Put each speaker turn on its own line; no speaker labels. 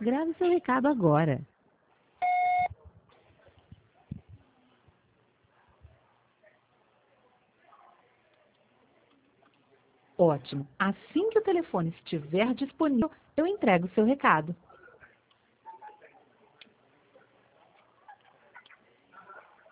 Grave seu recado agora. Ótimo. Assim que o telefone estiver disponível, eu entrego o seu recado.